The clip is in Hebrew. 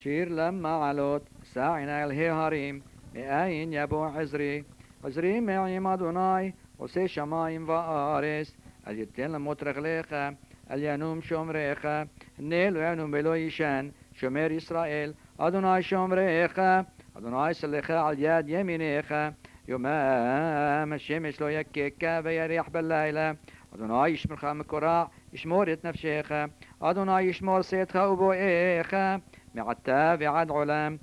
שיר למעלות, סענה אל ההרים, מאין יבוא עזרי. עזרי מעם אדוני, עושה שמיים וארץ. אל ייתן למות רגליך, אל ינום שומריך. הנה לא ינום ולא יישן, שומר ישראל. אדוני שומריך, אדוני סלך על יד ימיניך. יומם השמש לא יככה ויריח בלילה. אדוני ישמרך מקורע, ישמור את נפשך. אדוני ישמור צאתך ובואך. מעתה ועד עולם,